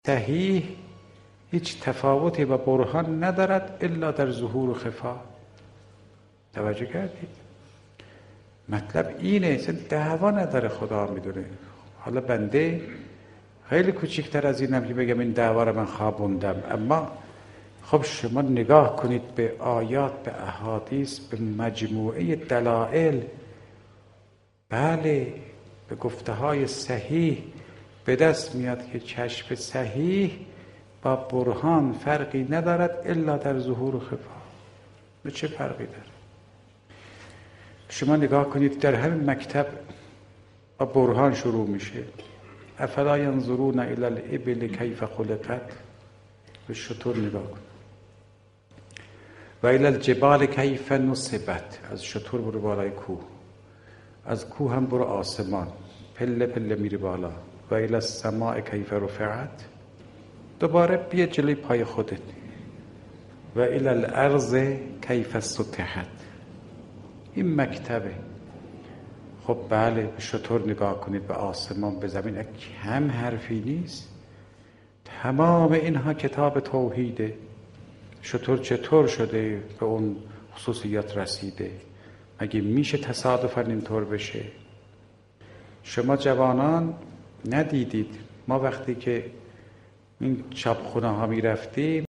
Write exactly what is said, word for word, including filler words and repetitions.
صحیح هیچ تفاوتی با برهان ندارد الا در ظهور و خفا. توجه کردید؟ مطلب اینه، اصلا دعوا نداره، خدا میدونه. حالا بنده خیلی کوچکتر از اینم که بگم این دعوا رو من خوابوندم، اما خب شما نگاه کنید به آیات، به احادیث، به مجموعه دلائل، بله به گفته های صحیح به دست میاد که کشف صحیح با برهان فرقی ندارد الا در ظهور و خفا. به چه فرقی داره؟ شما نگاه کنید در همین مکتب با برهان شروع میشه. افلا ینظرون الی الابل کیف خلقت، به شتر نگاه کن. و الی الجبال کیف نصبت، از شتر برو بالای کوه، از کوه هم برو آسمان، پله پله میری بالا. و الی السماء کیف رفعت، دوباره بیا جلوی پای خودت. و الی الارض کیف سطحت. این مکتبه. خب بله به شتر نگاه کنید، به آسمان، به زمین، کم حرفی نیست. تمام اینها کتاب توحیده. شتر چطور شده به اون خصوصیات رسیده؟ مگه میشه تصادفاً اینطور بشه؟ شما جوانان ندیدید ما وقتی که این چاپخونه ها می رفتیم